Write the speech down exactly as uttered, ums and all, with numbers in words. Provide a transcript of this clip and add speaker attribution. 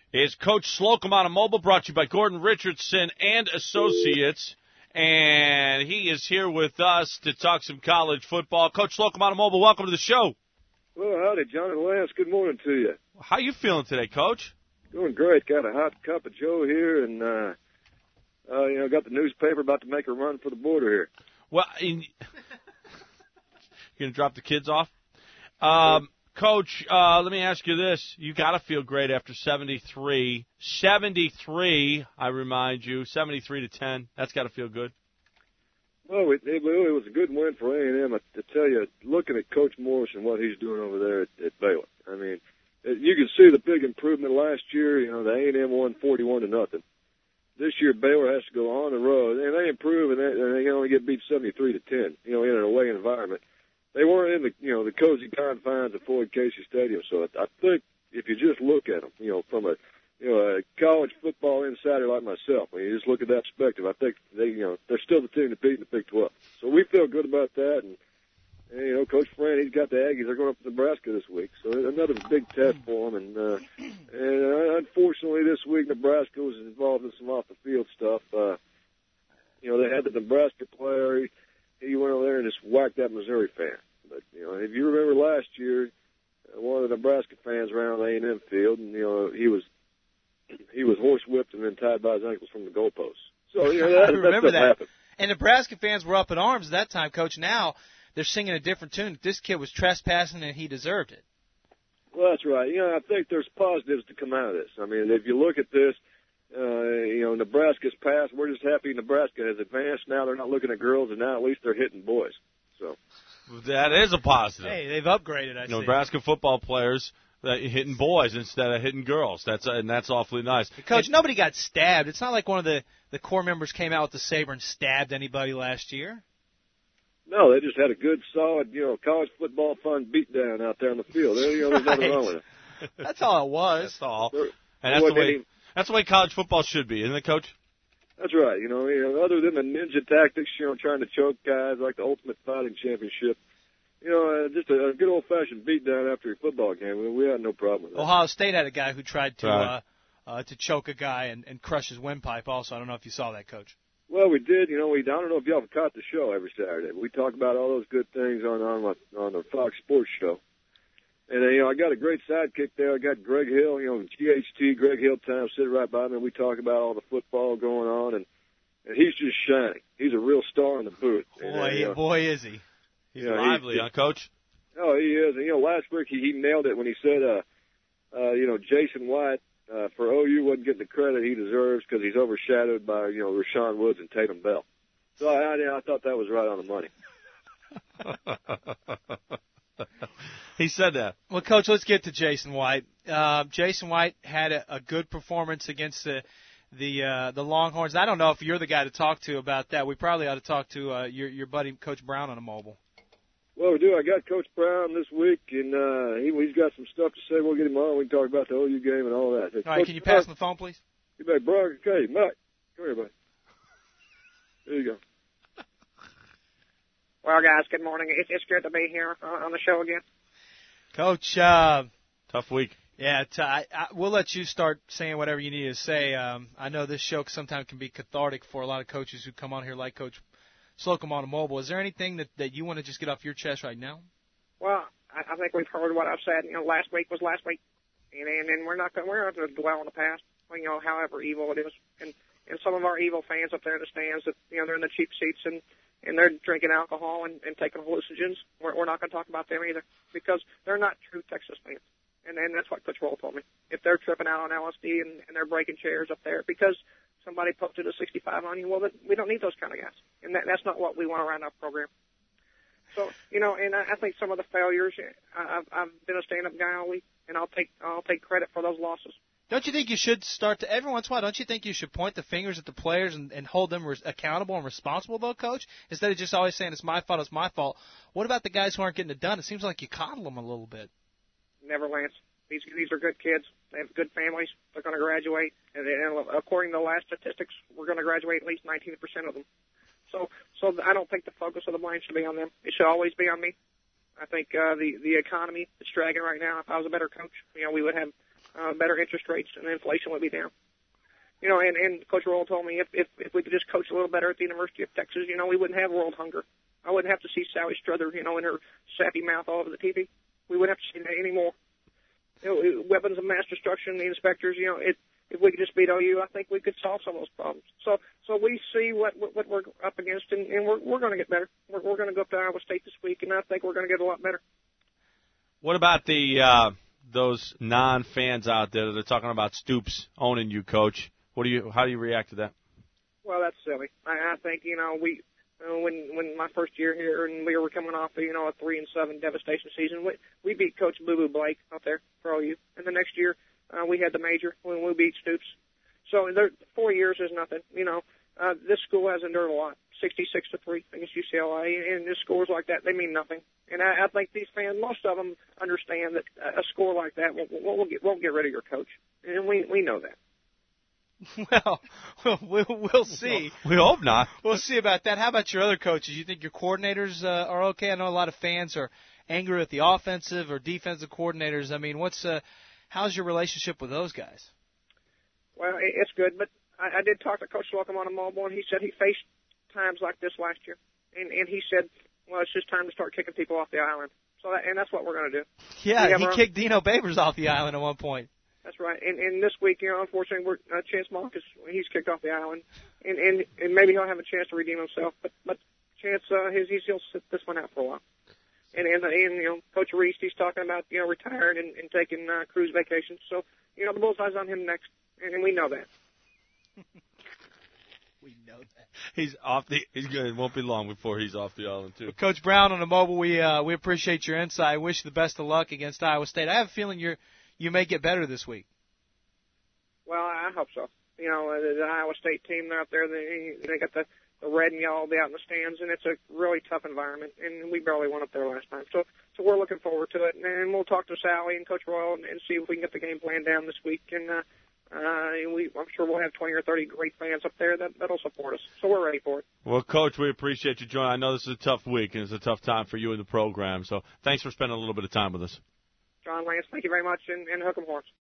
Speaker 1: is Coach Slocum on a mobile, brought to you by Gordon Richardson and Associates. And he is here with us to talk some college football. Coach Slocum on a mobile, welcome to the show.
Speaker 2: Well, howdy, John and Lance. Good morning to you.
Speaker 1: How you feeling today, Coach?
Speaker 2: Doing great. Got a hot cup of Joe here, and uh, uh, you know, got the newspaper about to make a run for the border here.
Speaker 1: Well, in, you gonna drop the kids off, um, Coach? Uh, let me ask you this: you got to feel great after seventy-three, seventy-three. I remind you, seventy-three to ten. That's got to feel good.
Speaker 2: Well, it, it really was a good win for A and M. I, I tell you, looking at Coach Morris and what he's doing over there at, at Baylor, I mean, it, you can see the big improvement last year. You know, the A and M won forty-one to nothing. This year, Baylor has to go on the road, and they improve, and they, and they can only get beat seventy-three to ten. You know, in an away environment. They weren't in the, you know, the cozy confines of Floyd Casey Stadium. So I, I think if you just look at them, you know, from a, you know, a college football insider like myself, when you just look at that perspective, I think they, you know, they're still the team to beat in the Big twelve. So we feel good about that. And, and you know, Coach Fran, he's got the Aggies. They're going up to Nebraska this week. So another big test for them. And, uh, and uh, unfortunately this week Nebraska was involved in some off-the-field stuff. Uh, you know, they had the Nebraska player. He, he went over there and just whacked that Missouri fan. But, you know, if you remember last year, one of the Nebraska fans ran on the A and M field, and, you know, he was he was horsewhipped and then tied by his ankles from the goalpost. So, you know, that,
Speaker 3: I remember
Speaker 2: that.
Speaker 3: that.
Speaker 2: Happened.
Speaker 3: And Nebraska fans were up in arms at that time, Coach. Now they're singing a different tune. This kid was trespassing, and he deserved it.
Speaker 2: Well, that's right. You know, I think there's positives to come out of this. I mean, if you look at this, uh, you know, Nebraska's passed. We're just happy Nebraska has advanced. Now they're not looking at girls, and now at least they're hitting boys. So
Speaker 1: that is a positive.
Speaker 3: Hey, they've upgraded, I
Speaker 1: you know,
Speaker 3: see.
Speaker 1: Nebraska football players uh, hitting boys instead of hitting girls. That's uh, and that's awfully nice.
Speaker 3: Coach,
Speaker 1: and,
Speaker 3: nobody got stabbed. It's not like one of the, the core members came out with the saber and stabbed anybody last year.
Speaker 2: No, they just had a good, solid, you know, college football fun beatdown out there on the field. You know, there's
Speaker 3: right.
Speaker 2: nothing wrong with it.
Speaker 3: That's all it was.
Speaker 1: That's all.
Speaker 2: There,
Speaker 1: and that's the way any, that's the way college football should be, isn't it, Coach?
Speaker 2: That's right. You know, you know, other than the ninja tactics, you know, trying to choke guys like the Ultimate Fighting Championship, you know, uh, just a, a good old-fashioned beatdown after a football game. We, we had no problem with that.
Speaker 3: Ohio State had a guy who tried to
Speaker 1: right.
Speaker 3: uh, uh, to choke a guy and, and crush his windpipe also. I don't know if you saw that, Coach.
Speaker 2: Well, we did. You know, we I don't know if y'all caught the show every Saturday. We talk about all those good things on on, my, on the Fox Sports show. And, uh, you know, I got a great sidekick there. I got Greg Hill, you know, G H T, Greg Hill time, sitting right by me, and we talk about all the football going on, and, and he's just shining. He's a real star in the booth.
Speaker 3: Boy,
Speaker 2: and, uh, you know,
Speaker 3: boy, is he.
Speaker 1: He's
Speaker 2: you know,
Speaker 1: lively,
Speaker 2: he,
Speaker 1: huh, Coach?
Speaker 2: Oh, he is. And, you know, last week he, he nailed it when he said, uh, uh, you know, Jason White uh, for O U wasn't getting the credit he deserves because he's overshadowed by, you know, Rashawn Woods and Tatum Bell. So I, I, I thought that was right on the money.
Speaker 1: He said that.
Speaker 3: Well, Coach, let's get to Jason White. Uh, Jason White had a, a good performance against the the uh, the Longhorns. I don't know if you're the guy to talk to about that. We probably ought to talk to uh, your your buddy Coach Brown on a mobile.
Speaker 2: Well, we do. I got Coach Brown this week, and uh, he, he's got some stuff to say. We'll get him on. We can talk about the O U game and all that.
Speaker 3: All right, can you pass him the phone, please?
Speaker 2: You bet, bro. Okay, Mike, come here, buddy. There you go.
Speaker 4: Well, guys, good morning. It's, it's good to be here uh, on the show again.
Speaker 3: Coach, uh,
Speaker 1: tough week.
Speaker 3: Yeah, t- I, I, we'll let you start saying whatever you need to say. Um, I know this show sometimes can be cathartic for a lot of coaches who come on here like Coach Slocum on a mobile. Is there anything that, that you want to just get off your chest right now?
Speaker 4: Well, I, I think we've heard what I've said. You know, last week was last week, and and, and we're not going we're not going to dwell on the past. You know, however evil it is, and and some of our evil fans up there in the stands that you know they're in the cheap seats and. and they're drinking alcohol and, and taking hallucinogens. We're, we're not going to talk about them either because they're not true Texas fans. And, and that's what Coach Roll told me. If they're tripping out on L S D and, and they're breaking chairs up there because somebody posted a sixty-five on you, well, then we don't need those kind of guys. And that, that's not what we want around our program. So, you know, and I, I think some of the failures, I, I've, I've been a stand-up guy all week, and I'll take I'll take credit for those losses.
Speaker 3: Don't you think you should start to, every once in a while, don't you think you should point the fingers at the players and, and hold them res- accountable and responsible, though, Coach? Instead of just always saying, it's my fault, it's my fault. What about the guys who aren't getting it done? It seems like you coddle them a little bit.
Speaker 4: Never, Lance. These these are good kids. They have good families. They're going to graduate. And, and according to the last statistics, we're going to graduate at least nineteen percent of them. So so I don't think the focus of the blame should be on them. It should always be on me. I think uh, the, the economy is dragging right now. If I was a better coach, you know, we would have uh, better interest rates, and inflation would be down. You know, and, and Coach Roll told me if, if if we could just coach a little better at the University of Texas, you know, we wouldn't have world hunger. I wouldn't have to see Sally Struther, you know, in her sappy mouth all over the T V. We wouldn't have to see that anymore. You know, weapons of mass destruction, the inspectors, you know, it, if we could just beat O U, I think we could solve some of those problems. So, so we see what what, what we're up against, and, and we're we're going to get better. We're we're going to go up to Iowa State this week, and I think we're going to get a lot better.
Speaker 1: What about the uh, those non-fans out there that are talking about Stoops owning you, Coach? What do you? How do you react to that?
Speaker 4: Well, that's silly. I, I think you know we uh, when when my first year here and we were coming off you know a three and seven devastation season, we we beat Coach Boo Boo Blake out there for O U, and the next year uh, we had the major when we beat Stoops. So there, four years is nothing. You know, uh, this school has endured a lot. sixty-six to three against U C L A, and just scores like that, they mean nothing. And I, I think these fans, most of them, understand that a score like that won't, won't get won't get rid of your coach, and we we know that.
Speaker 3: Well, we'll, we'll see.
Speaker 1: We hope not.
Speaker 3: We'll see about that. How about your other coaches? You think your coordinators uh, are okay? I know a lot of fans are angry at the offensive or defensive coordinators. I mean, what's uh, how's your relationship with those guys?
Speaker 4: Well, it's good, but I, I did talk to Coach Slocum on a mobile, and he said he faced times like this last year, and and he said, well, it's just time to start kicking people off the island. So, that, and that's what we're going to do.
Speaker 3: Yeah, he kicked Dino Babers off the island at one point.
Speaker 4: That's right. And, and this week, you know, unfortunately, we're, uh, Chance Marcus, he's kicked off the island, and, and and maybe he'll have a chance to redeem himself. But but Chance, uh, his he'll sit this one out for a while. And and, and you know, Coach Reese, he's talking about you know retiring and, and taking uh, cruise vacations. So you know, the bullseye's on him next, and, and we know that.
Speaker 3: We know that.
Speaker 1: He's off the. He's good. It won't be long before he's off the island too.
Speaker 3: Well, Coach Brown on the mobile, we uh, we appreciate your insight. Wish you the best of luck against Iowa State. I have a feeling you're you may get better this week.
Speaker 4: Well, I hope so. You know, the, the Iowa State team, they're out there. They they got the, the red and yellow. They out in the stands, and it's a really tough environment. And we barely went up there last time, so so we're looking forward to it. And we'll talk to Sally and Coach Royal and, and see if we can get the game plan down this week. And uh, uh, we I'm sure we'll have twenty or thirty great fans up there that that'll support us. So we're ready for it.
Speaker 1: Well, Coach, we appreciate you joining. I know this is a tough week and it's a tough time for you in the program. So thanks for spending a little bit of time with us.
Speaker 4: John Lance, thank you very much, and, and hook 'em horns.